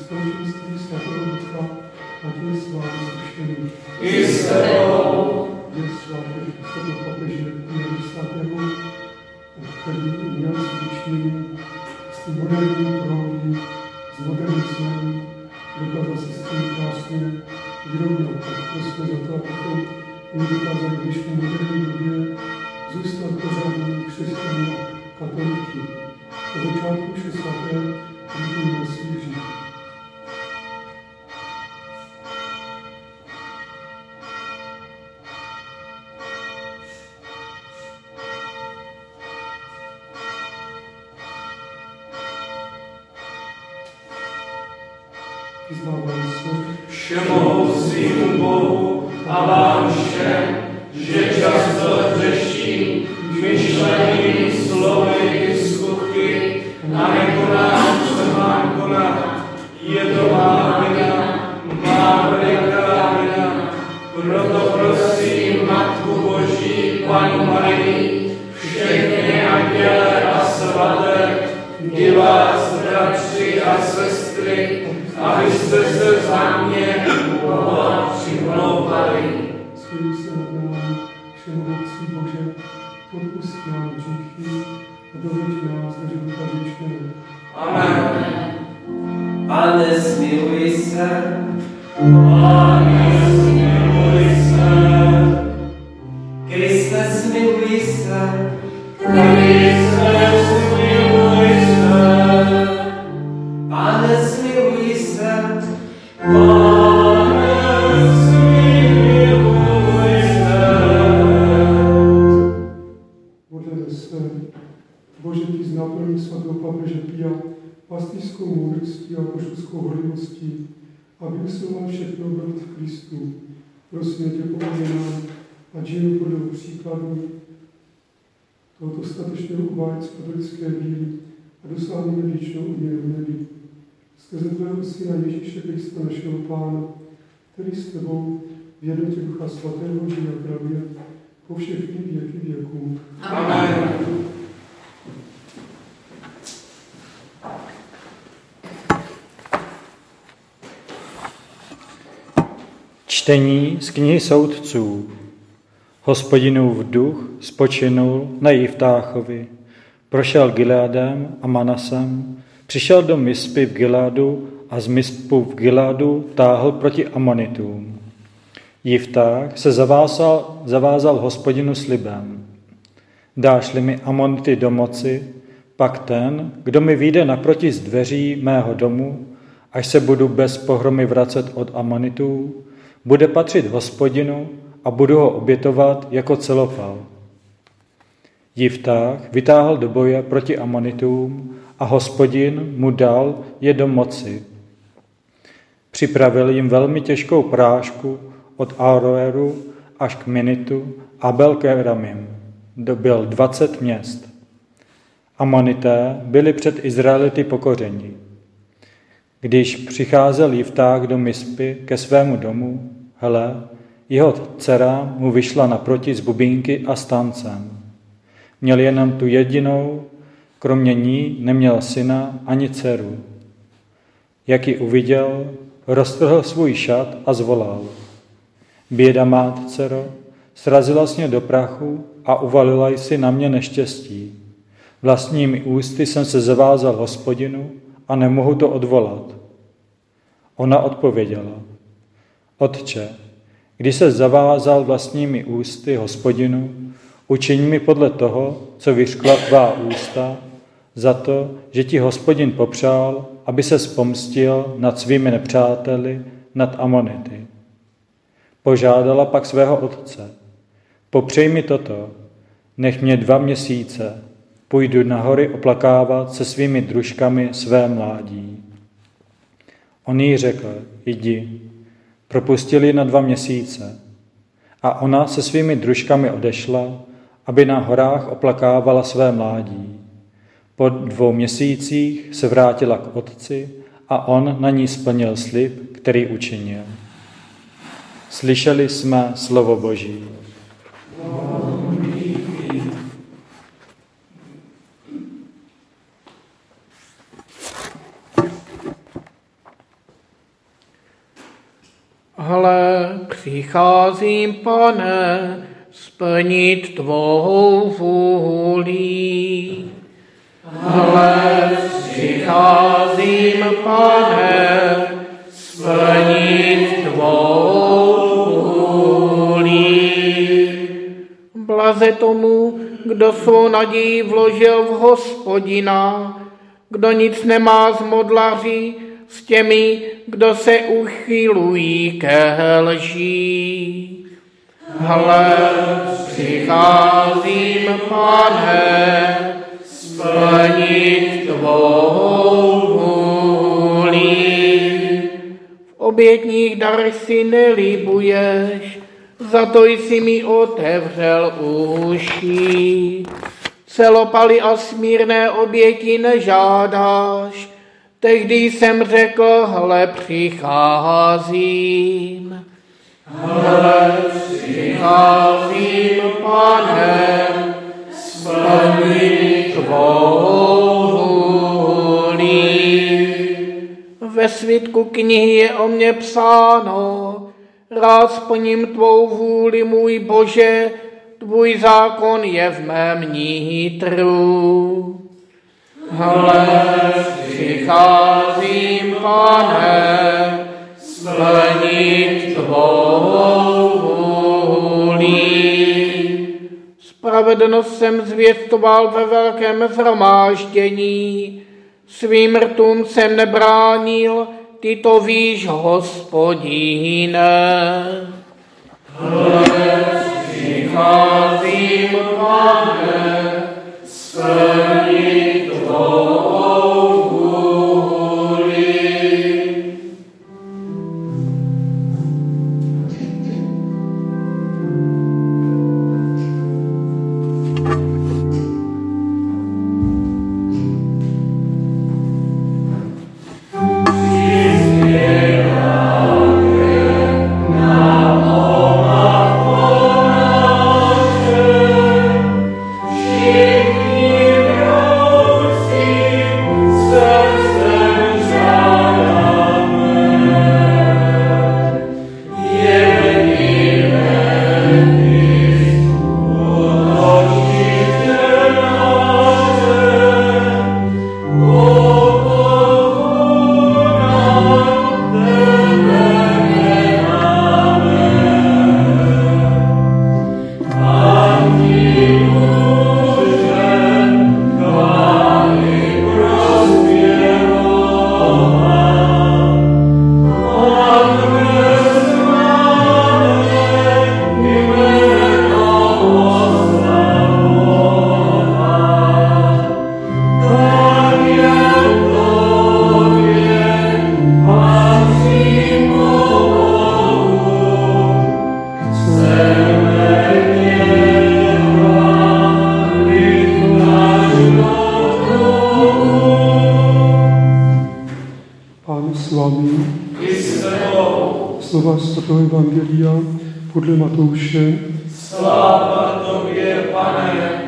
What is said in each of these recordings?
společenství svatého Ducha, ať je s vámi zkušený. I s tebou. Je svátek svatého papeže Jana X., který měl zvyčnění s tím moderním proudí, s modernismem, dokázal se s tím krásně vyrovnat. Tak prostě za to, abychom dokázali v dnešní moderní době zůstat pořádný křesťané a katolíky. Po začátku vše svaté vidíme na svěží. Vyznávám se všemohoucímu Bohu a vám všem, že často hřeším myšlením, slovy i skutky a nekonám, co mám konat. Je to má vina, má veliká vina. Proto prosím Matku Boží, Pannu Marii, všechny anděle a svaté, i vás, bratři a sestry, abyste se za mě Boha přimlouvali. Svědí se nad námi, všemohoucí Bože, odpusť nám hříchy a doveď nás do života věčného. Amen. Pane, smiluj se. Pane, smiluj se. Kriste, smiluj se. Kriste, smiluj se. Pane, smiluj se. Pane, smiluj se. Modleme se, Bože, ty z náplní svatého papeže Pia, pastýřskou moudrostí a poštovskou horlivostí, aby usiloval všechno brát v Kristu. Prosím tě, pomož nám, ať žijeme podle příkladu tohoto statečného obhájce katolické víry a dosáhneme věčnou odměnu v nebi. Skrze tvého Syna Ježíše Krista, našeho Pána, který s tebou v jednotě Ducha Svatého žije a kráľuje po všechny věky věků. Amen. Čtení z knihy Soudců. Hospodinův duch spočinul na Jiftáchovi, prošel Gileadem a Manasem, přišel do Mispy v Gileadu a z Mispu v Gileadu táhl proti Amonitům. Jiftách se zavázal Hospodinu slibem. Dáš-li mi Amonity do moci, pak ten, kdo mi vyjde naproti z dveří mého domu, až se budu bez pohromy vracet od Amonitů, bude patřit Hospodinu a budu ho obětovat jako celopal. Jiftách vytáhl do boje proti Amonitům a Hospodin mu dal je do moci. Připravil jim velmi těžkou prášku od Aroeru až k Minitu a Belkeramim. Dobil 20 měst. Amonité byli před Izraelity pokořeni. Když přicházel Jiftách do Mispy ke svému domu, hele, jeho dcera mu vyšla naproti z bubínky a stancem. Měl jenom tu jedinou, kromě ní neměl syna ani dceru. Jak ji uviděl, roztrhl svůj šat a zvolal. Běda má, dcero, srazila jsi mě do prachu a uvalila jsi na mě neštěstí. Vlastními ústy jsem se zavázal Hospodinu a nemohu to odvolat. Ona odpověděla. Otče, když se zavázal vlastními ústy Hospodinu, učiň mi podle toho, co vyřkla tvá ústa, za to, že ti Hospodin popřál, aby se pomstil nad svými nepřáteli, nad Amonity. Požádala pak svého otce. Popřej mi toto, nech mě 2 měsíce, půjdu na hory oplakávat se svými družkami své mládí. On jí řekl, jdi. Propustili na 2 měsíce. A ona se svými družkami odešla, aby na horách oplakávala své mládí. Po 2 měsících se vrátila k otci a on na ní splnil slib, který učinil. Slyšeli jsme slovo Boží. Hle, přicházím, Pane, splnit tvou vůli. Hle, přicházím, Pane, splnit tvou vůli. Blaze tomu, kdo svou naději vložil v Hospodina, kdo nic nemá z modlaří, s těmi, kdo se uchylují ke lži. Hle, přicházím, Pane, splnit tvou vůli. V obětních darech si nelibuješ, za to jsi mi otevřel uši. Celopaly a smírné oběti nežádáš, tehdy jsem řekl, hle, přicházím. Hle, přicházím, Pane, splnit tvou vůli. Ve svitku knihy je o mně psáno, rád splním tvou vůli, můj Bože, tvůj zákon je v mém nitru. Hle, přicházím, Pane, splnit tvou vůli. Spravedlnost jsem zvěstoval ve velkém shromáždění, svým rtům jsem nebránil, ty to víš, Hospodine. Hle, přicházím, Pane, splnit tvou vůli. Slova svatého evangelia podle Matouše. Sláva tobě, Pane.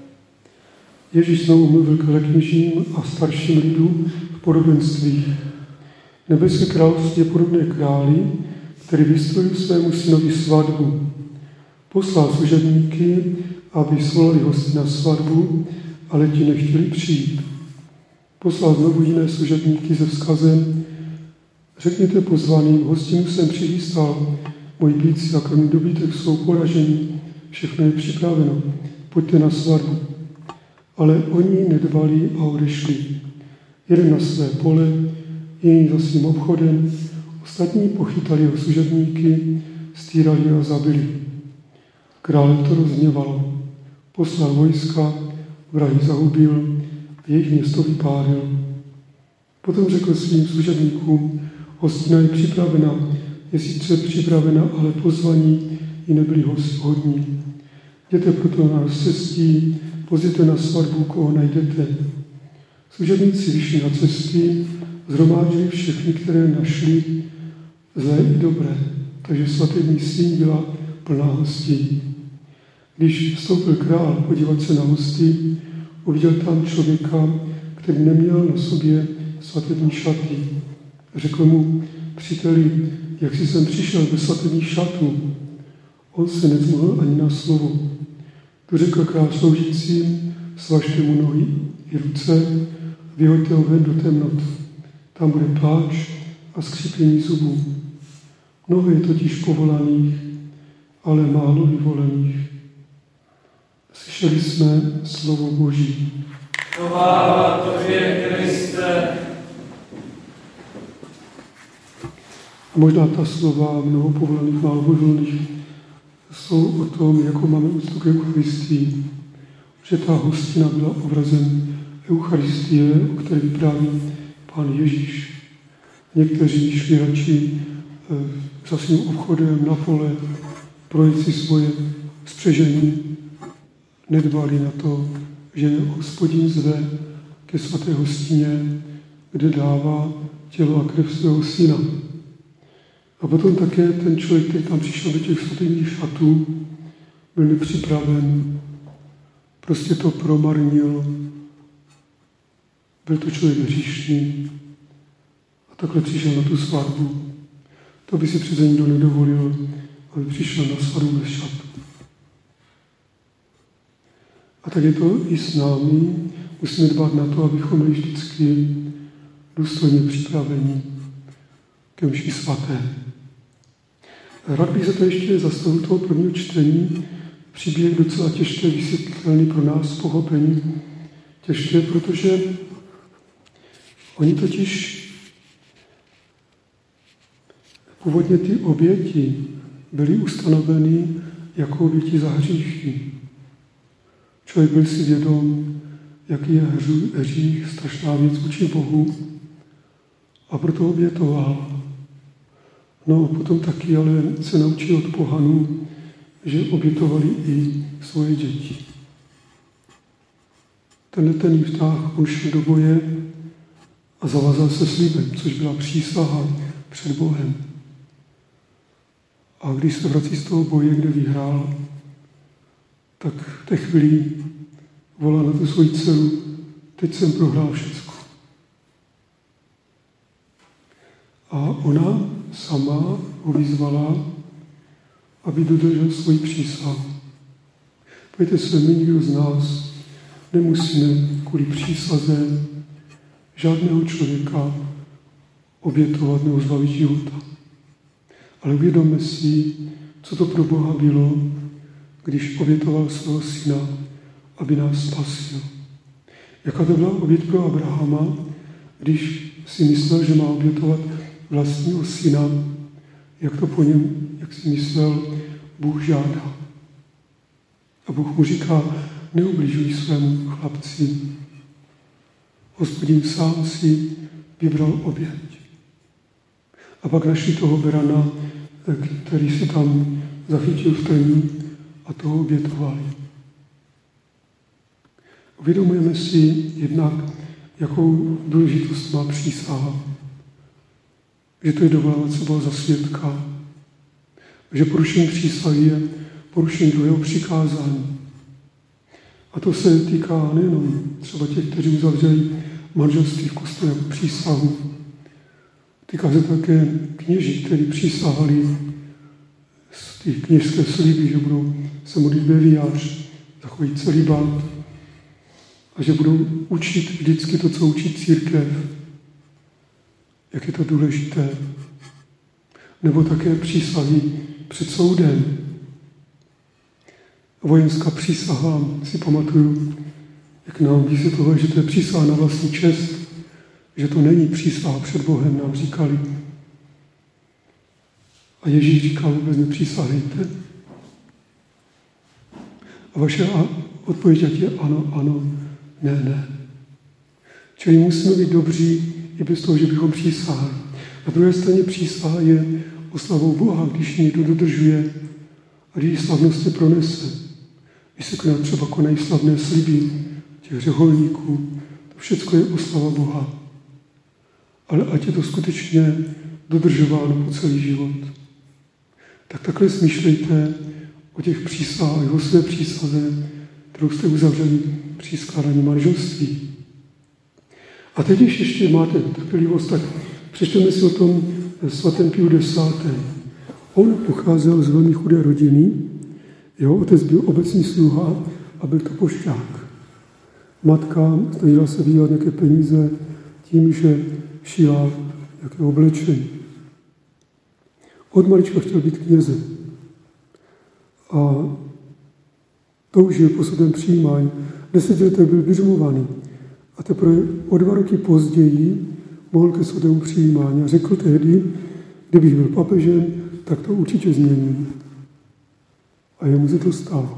Ježíš znovu mluvil k velekněžím a starším lidu v podobenstvích. Nebeské království je podobné králi, který vystrojil svému synovi svatbu. Poslal služebníky, aby svolali hosty na svatbu, ale ti nechtěli přijít. Poslal znovu jiné služebníky se vzkazem: řekněte pozvaným, hostinu jsem přichystal, moji blídci a krmný dobytek jsou poraženi, všechno je připraveno, pojďte na svatbu. Ale oni nedbali a odešli. Jeden na své pole, jiný za svým obchodem, ostatní pochytali jeho služebníky, stírali a zabili. Krále to rozhněvalo. Poslal vojska, vrahy zahubil a jejich město vypálil. Potom řekl svým služebníkům: hostina je připravena, je sice připravena, ale pozvaní ji nebyli hodní. Jděte proto na rozcestí, pozděte na svatbu, koho najdete. Služebníci vyšli na cesty, zhromáždili všechny, které našli, zlé i dobré, takže svatební síň byla plná hostí. Když vstoupil král podívat se na hosty, uviděl tam člověka, který neměl na sobě svatební šaty. Řekl mu: příteli, jak jsi sem přišel bez svatebních šatů. On se nezmohl ani na slovo. Tu řekl král sloužícím, svažte mu nohy i ruce, vyhoďte ho ven do temnot. Tam bude pláč a skřípění zubů. Mnoho je totiž povolaných, ale málo vyvolených. Slyšeli jsme slovo Boží. Chvála tobě, Kriste. A možná ta slova mnoho povolaných, málo vyvolených jsou o tom, jakou máme úctu k Eucharistii. Že ta hostina byla obrazem Eucharistie, o které vypráví Pán Ježíš. Někteří šli radši za svým obchodem na pole, projet si svoje spřežení, nedbali na to, že Hospodin zve ke svaté hostině, kde dává tělo a krev svého syna. A potom také ten člověk, který tam přišel do těch svatých šatů, byl nepřipraven, prostě to promarnil, byl to člověk hříšný a takhle přišel na tu svatbu. To by si přece nikdo nedovolil, aby přišel na svatbu bez šatů. A tak je to i s námi. Musíme dbát na to, abychom byli vždycky důstojně připraveni ke mši svaté. Rád bych se to ještě zastavil toho prvního čtení. Příběh docela těžké vysvětlitelný pro nás, pochopení. Těžké, protože oni totiž původně ty oběti byly ustanoveny jako oběti za hříchy. Člověk byl si vědom, jaký je hřích, strašná věc vůči Bohu a proto obětoval. No potom taky ale se naučil od pohanů, že obětovali i svoje děti. Ten vztah, on šel do boje a zavázal se slibem, což byla přísaha před Bohem. A když se vrací z toho boje, kde vyhrál, tak v té chvíli volá na tu svoji dceru, teď jsem prohrál všecko. A ona sama ho vyzvala, aby dodržel svoji přísahu. Pojďte se, my nikdo z nás nemusíme kvůli přísaze žádného člověka obětovat nebo zbavit života. Ale uvědomme si, co to pro Boha bylo, když obětoval svého syna, aby nás spasil. Jaká to byla oběť pro Abrahama, když si myslel, že má obětovat vlastního syna, jak to po něm, jak si myslel, Bůh žádá. A Bůh mu říká, neubližuj svému chlapci. Hospodin sám si vybral oběť. A pak našli toho berana, který se tam zachytil v trní a toho obětovali. Uvědomujeme si jednak, jakou důležitost má přísaha. Že to je dovolávat se Boha za svědka. Že porušení přísahy je porušení druhého přikázání. A to se týká nejenom třeba těch, kteří uzavřeli manželství v kostele jako přísahu. Týká se také kněží, kteří přísahali z těch kněžské sliby, že budou se modlit beviář, takový celibát a že budou učit vždycky to, co učí církev. Jak je to důležité. Nebo také přísahy před soudem. Vojenská přísaha, si pamatuju, jak nám vysvětlovali, že to je přísaha na vlastní čest, že to není přísaha před Bohem, nám říkali. A Ježíš říkal, vůbec nepřísahejte. A vaše odpověď je ano, ano, ne, ne. Čili musíme být dobří i bez toho, že bychom přísahali. Na druhé straně přísaha je oslavou Boha, když někdo dodržuje a když slavnosti pronese. Když se třeba konají slavné sliby těch řeholníků, to všechno je oslava Boha. Ale ať je to skutečně dodržováno po celý život. Tak takhle smýšlejte o těch přísahách, o své přísaze, kterou jste uzavřeli při skládání manželství. A teď, když ještě máte trpělivost, tak přečteme si o tom svatém Piu X. On pocházel z velmi chudé rodiny, jeho otec byl obecní sluha a byl to pošťák. Matka snažila se vydělat nějaké peníze tím, že šila nějaké oblečení. Od malička chtěl být knězem. A toužil po svém přijímání. 10 let byl biřmovaný. A teprve o 2 roky později mohl ke svatému přijímání a řekl tehdy, kdybych byl papežem, tak to určitě změním. A jemu se to stalo.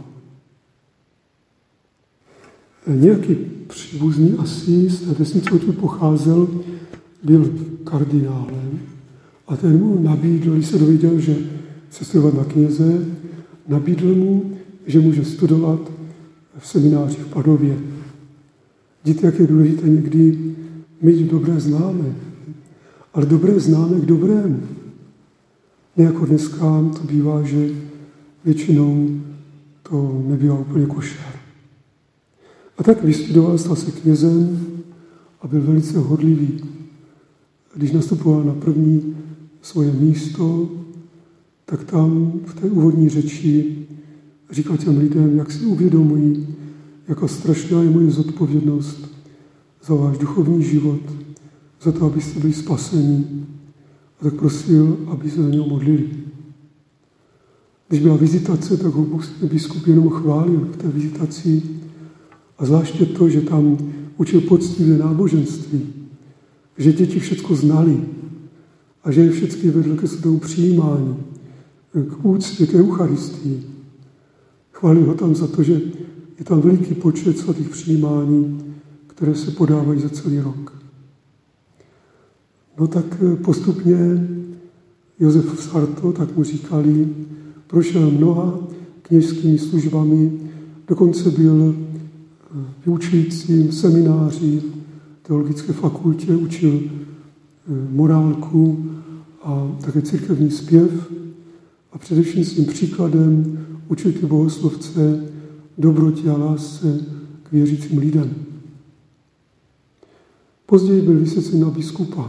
Nějaký příbuzný asi z té vesnice, odkud pocházel, byl kardinálem a ten mu nabídl, když se dověděl, že se studovat na kněze, nabídl mu, že může studovat v semináři v Padově. Vidíte, jak je důležité někdy mít dobré známé, ale dobré známé k dobrému. Ne jako dneska to bývá, že většinou to nebývá úplně košer. A tak vystudoval, stal se knězem a byl velice horlivý. Když nastupoval na první svoje místo, tak tam v té úvodní řeči říkal těm lidem, jak si uvědomují, jaká strašná je moje zodpovědnost za váš duchovní život, za to, abyste byli spaseni. A tak prosil, aby se za něho modlili. Když byla vizitace, tak ho biskup jenom chválil v té vizitaci a zvláště to, že tam učil poctivé náboženství, že děti všecko znali a že je všechny vedl ke svému přijímání, k úctě, k Eucharistii. Chválil ho tam za to, že je tam veliký počet svatých přijímání, které se podávají za celý rok. No tak postupně Josef Sarto, tak mu říkali, prošel mnoha kněžskými službami, dokonce byl vyučujícím semináři, teologické fakultě, učil morálku a také církevní zpěv a především svým příkladem učil ty bohoslovce dobrotě a lásce k věřícím lidem. Později byl vysvěcen na biskupa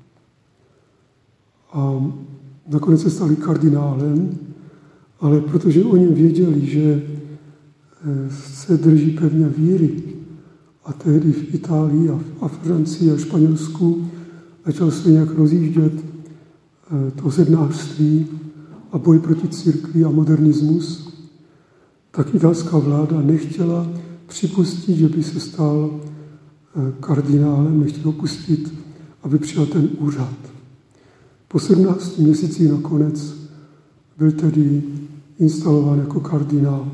a nakonec se stali kardinálem, ale protože oni věděli, že se drží pevně víry a tehdy v Itálii a v Francii a Španělsku začal se nějak rozjíždět to zednářství a boj proti církvi a modernismus, tak italská vláda nechtěla připustit, že by se stal kardinálem, nechtěla pustit, aby přijal ten úřad. Po 17 měsících nakonec byl tedy instalován jako kardinál.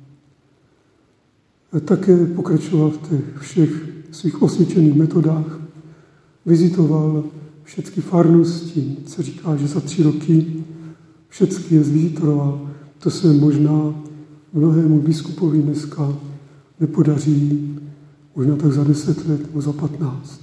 Také pokračoval v těch všech svých osvědčených metodách, vizitoval všechny farnosti, se říká, že za 3 roky všechny je zvizitoroval. To se možná mnohému biskupovi dneska nepodaří, možná tak za 10 let nebo za 15.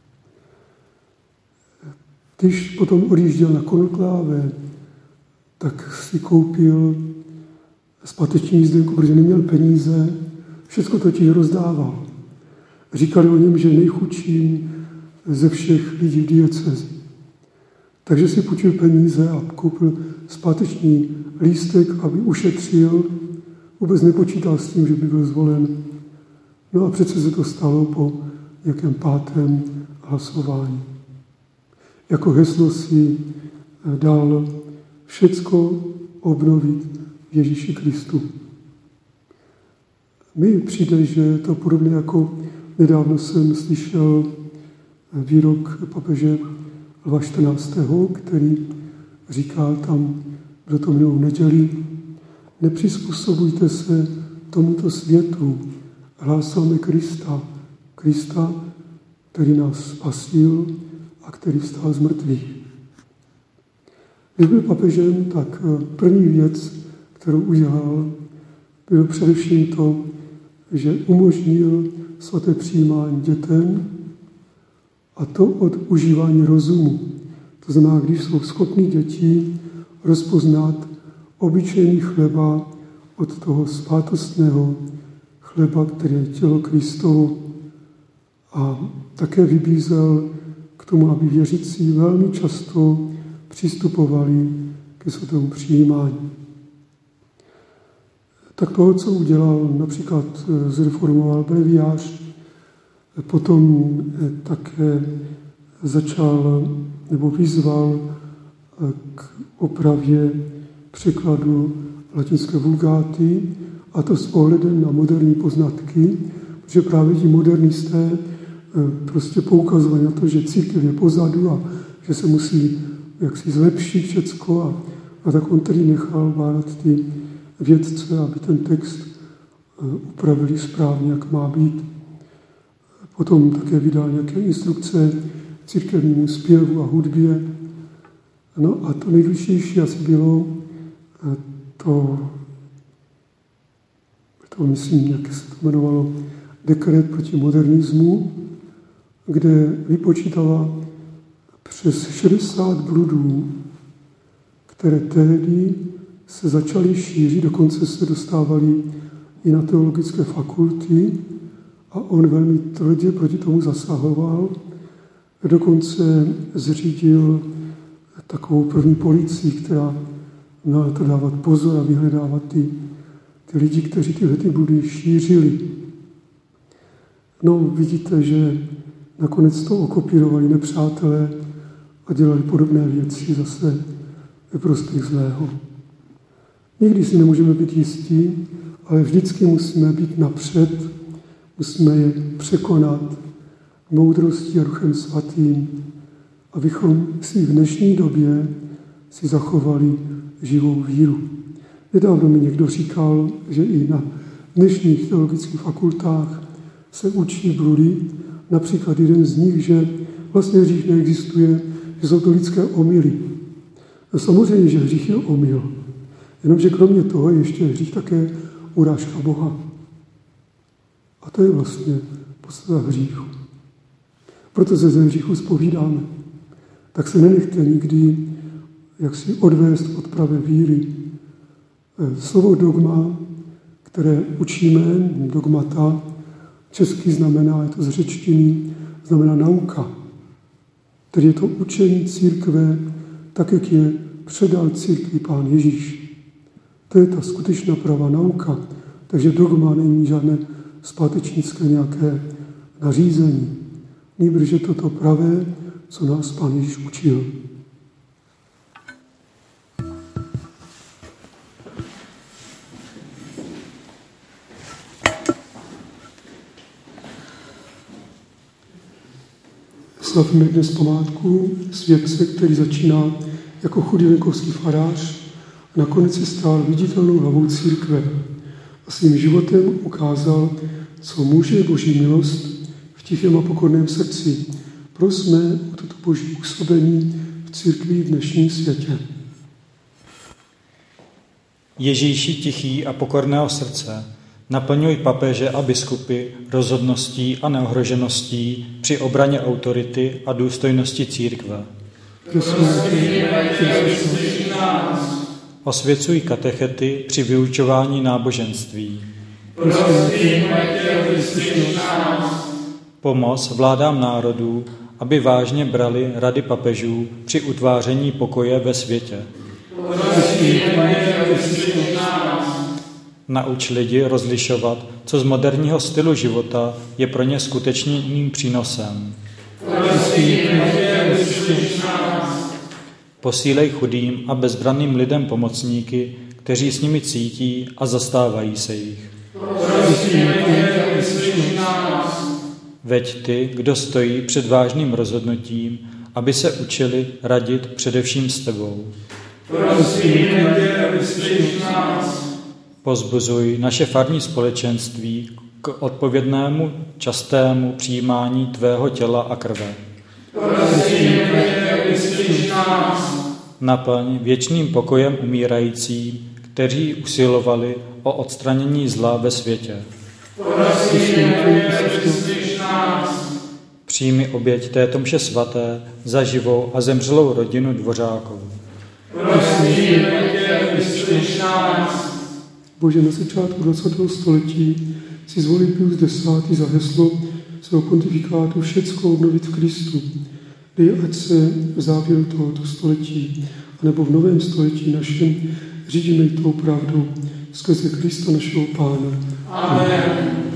Když potom odjížděl na konkláve, tak si koupil zpáteční jízdenku, protože neměl peníze, všechno totiž rozdával. Říkali o něm, že nejchudším ze všech lidí v diecezi. Takže si půjčil peníze a koupil zpáteční lístek, aby ušetřil, vůbec nepočítal s tím, že by byl zvolen. No a přece se to stalo po nějakém 5. hlasování. Jako heslo si dal všecko obnovit v Ježíši Kristu. Mi přijde, že je to podobně jako nedávno jsem slyšel výrok papeže Lva 14., který říkal tam, bylo to minulou neděli, nepřizpůsobujte se tomuto světu, hlásáme Krista, který nás spasil a který vstal z mrtvých. Když byl papežem, tak první věc, kterou udělal, bylo především to, že umožnil svaté přijímání dětem a to od užívání rozumu. To znamená, když jsou schopni děti rozpoznat obyčejný chleba od toho svátostného chleba, který je tělo Kristovo. A také vybízel k tomu, aby věřící velmi často přistupovali ke svatému přijímání. Tak toho, co udělal, například zreformoval breviář, potom také začal nebo vyzval k opravě překladu latinské vulgáty, a to s ohledem na moderní poznatky, protože právě ti modernisté prostě poukazovali na to, že církev je pozadu a že se musí jaksi zlepšit všecko a tak on tedy nechal bádat ty vědce, aby ten text upravili správně, jak má být. Potom také vydal nějaké instrukce církevnímu zpěvu a hudbě. No a to nejdůležitější asi bylo to myslím, jak se to jmenovalo, dekret proti modernismu, kde vypočítala přes 60 bludů, které tehdy se začaly šířit, dokonce se dostávaly i na teologické fakulty a on velmi tvrdě proti tomu zasahoval. Dokonce zřídil takovou první policii, která měla to dávat pozor a vyhledávat ty lidi, kteří tyhle bludy šířili. No, vidíte, že nakonec to okopírovali nepřátelé a dělali podobné věci zase ve prospěch zlého. Nikdy si nemůžeme být jistí, ale vždycky musíme být napřed, musíme je překonat moudrostí a Duchem Svatým, abychom si v dnešní době si zachovali živou víru. Nedávno mi někdo říkal, že i na dnešních teologických fakultách se učí bludy, například jeden z nich, že vlastně hřích neexistuje, že jsou to lidské omyly. No samozřejmě, že hřích je omyl, jenomže kromě toho je ještě hřích také urážka Boha. A to je vlastně podstata hříchu. Proto se ze hříchu zpovídáme. Tak se nenechte nikdy jaksi odvést od pravé víry. Slovo dogma, které učíme, dogmata, česky znamená, je to z řečtiny, znamená nauka. Tedy je to učení církve, tak, jak je předal církvi Pán Ježíš. To je ta skutečná pravá nauka. Takže dogma není žádné zpátečnické nějaké nařízení. Nýbrž je to pravé, co nás Pán Ježíš učil. Slavíme dnes památku světce, který začíná jako chudý venkovský farář a nakonec se stal viditelnou hlavou církve a svým životem ukázal, co může Boží milost v tichém a pokorném srdci. Prosme o toto Boží působení v církvi v dnešním světě. Ježíši tichý a pokorného srdce, naplňuj papeže a biskupy rozhodností a neohrožeností při obraně autority a důstojnosti církve. Osvěcuj katechety při vyučování náboženství. Pomoz vládám národů, aby vážně brali rady papežů při utváření pokoje ve světě. Nauč lidi rozlišovat, co z moderního stylu života je pro ně skutečným přínosem. Posílej chudým a bezbranným lidem pomocníky, kteří s nimi cítí a zastávají se jich. Veď ty, kdo stojí před vážným rozhodnutím, aby se učili radit především s tebou. Pozbuzuj naše farní společenství k odpovědnému, častému přijímání tvého těla a krve. Naplň věčným pokojem umírající, kteří usilovali o odstranění zla ve světě. Přijmi oběť této mše svaté za živou a zemřelou rodinu Dvořákovou. Bože, na začátku 20. století si zvolil Pius X. za heslo svého pontifikátu všecko obnovit v Kristu. Dej, ať se v závěru tohoto století, anebo v novém století našem, řídíme tou pravdou skrze Krista našeho Pána. Amen.